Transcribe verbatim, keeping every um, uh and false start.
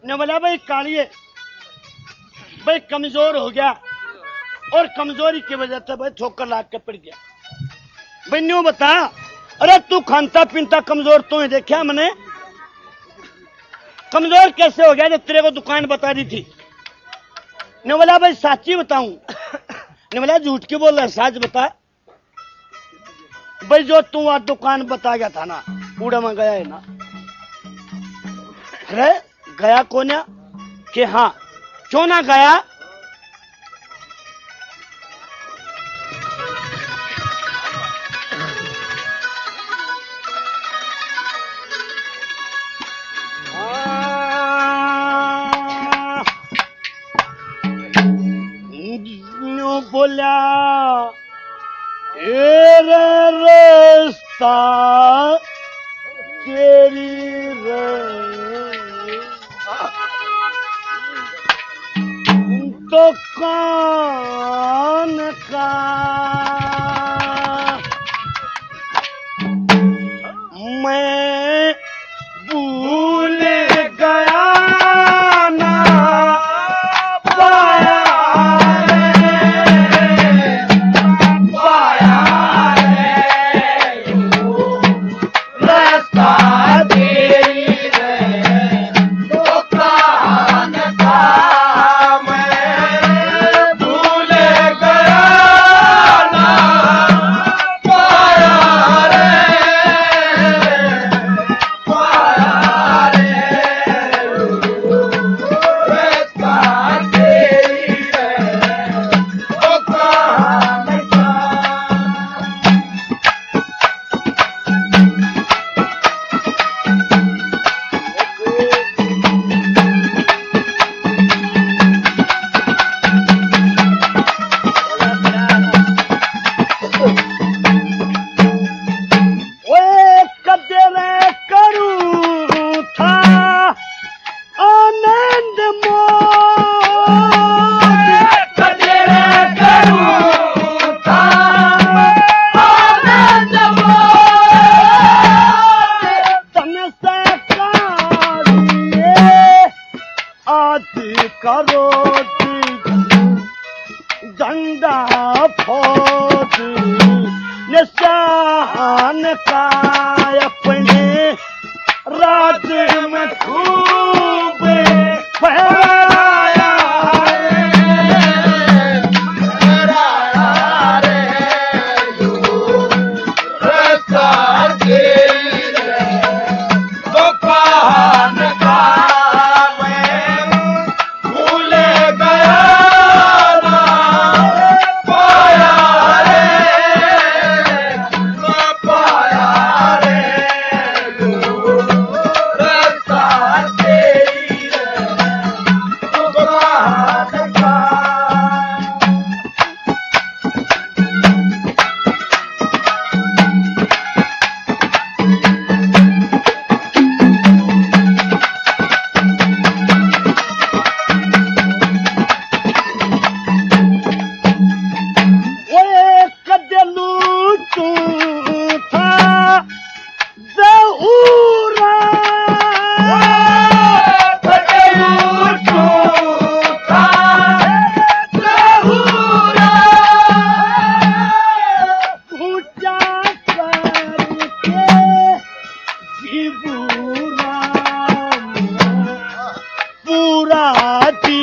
ने बोला भाई कालिए भाई कमजोर हो गया और कमजोरी की वजह से भाई ठोकर लाग के पड़ गया। भाई न्यू बता, अरे तू खानता पीनता कमजोर तू ही देखा मैंने, कमजोर कैसे हो गया जब तेरे को दुकान बता दी थी। ने बोला भाई साची बताऊं। ने बोला झूठ क्यों बोल रहा है, सच बता। भाई जो तू आज दुकान बता गया था ना, पूरा में गया है ना। अरे गया कौन है कि हाँ क्यों ना गया। बोला तेरा रास्ता तेरी दुकान का मैं भूल गया ना पाया झंडा फौज निशान का अपने राज्य में खूब फहराया रे, रास्ता तेरे दुकान का पूरा